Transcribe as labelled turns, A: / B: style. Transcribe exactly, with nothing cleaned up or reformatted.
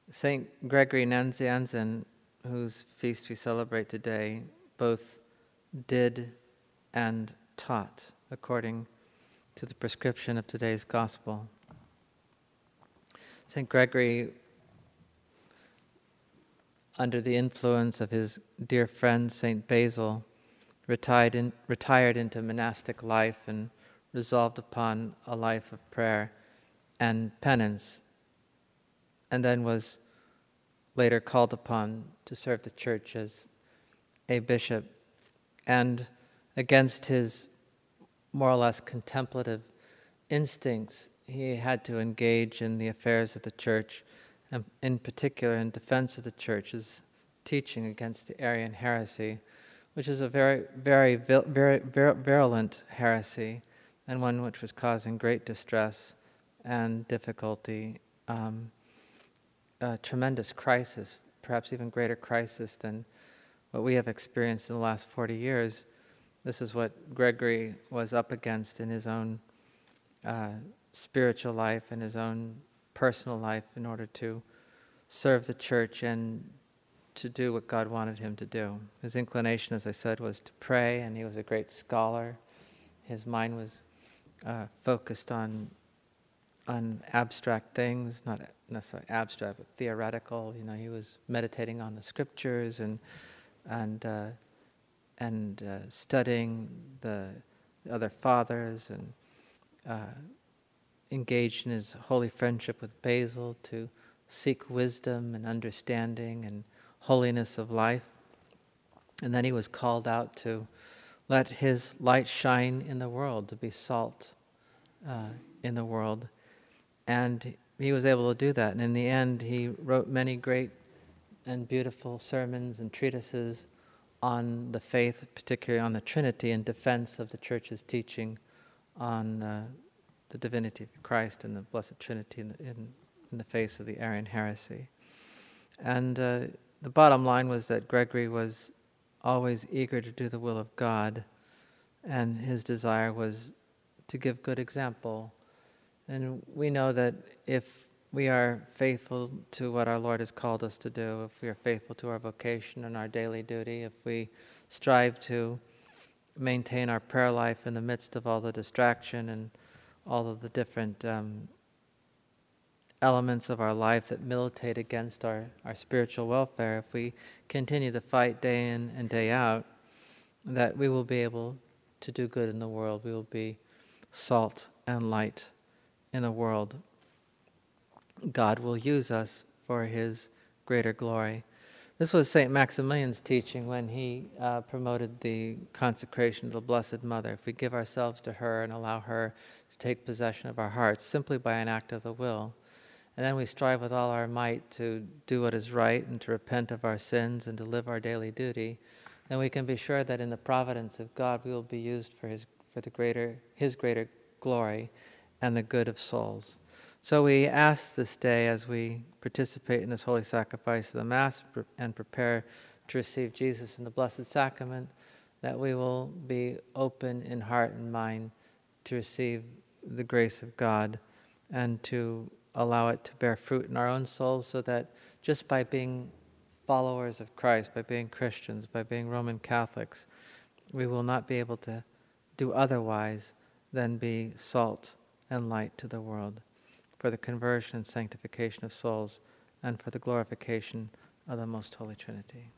A: Saint Gregory Nazianzen, whose feast we celebrate today, both did and taught according to the prescription of today's gospel. Saint Gregory, under the influence of his dear friend Saint Basil, retired, in, retired into monastic life and resolved upon a life of prayer and penance, and then was later called upon to serve the church as a bishop. And against his more or less contemplative instincts, he had to engage in the affairs of the church, and in particular in defense of the church's teaching against the Arian heresy, which is a very, very, very, very virulent heresy, and one which was causing great distress and difficulty, um, a tremendous crisis, perhaps even greater crisis than what we have experienced in the last forty years. This is what Gregory was up against in his own uh, spiritual life, in his own personal life, in order to serve the church and to do what God wanted him to do. His inclination, as I said, was to pray, and he was a great scholar. His mind was uh, focused on on abstract things, not necessarily abstract, but theoretical. You know, he was meditating on the scriptures and and uh, and uh, studying the other fathers, and uh, engaged in his holy friendship with Basil to seek wisdom and understanding and holiness of life. And then he was called out to let his light shine in the world, to be salt uh, in the world. And he was able to do that. And in the end, he wrote many great and beautiful sermons and treatises on the faith, particularly on the Trinity, in defense of the Church's teaching on uh, the divinity of Christ and the Blessed Trinity in the, in, in the face of the Arian heresy. And uh, the bottom line was that Gregory was always eager to do the will of God, and his desire was to give good example. And we know that if we are faithful to what our Lord has called us to do, if we are faithful to our vocation and our daily duty, if we strive to maintain our prayer life in the midst of all the distraction and all of the different um, elements of our life that militate against our, our spiritual welfare, if we continue to fight day in and day out, that we will be able to do good in the world. We will be salt and light in the world. God will use us for His greater glory. This was Saint Maximilian's teaching when he uh, promoted the consecration of the Blessed Mother. If we give ourselves to her and allow her to take possession of our hearts simply by an act of the will, and then we strive with all our might to do what is right and to repent of our sins and to live our daily duty, then we can be sure that in the providence of God we will be used for His for the greater His greater glory and the good of souls. So we ask this day, as we participate in this holy sacrifice of the Mass and prepare to receive Jesus in the Blessed Sacrament, that we will be open in heart and mind to receive the grace of God and to allow it to bear fruit in our own souls, so that just by being followers of Christ, by being Christians, by being Roman Catholics, we will not be able to do otherwise than be salt and light to the world, for the conversion and sanctification of souls, and for the glorification of the Most Holy Trinity.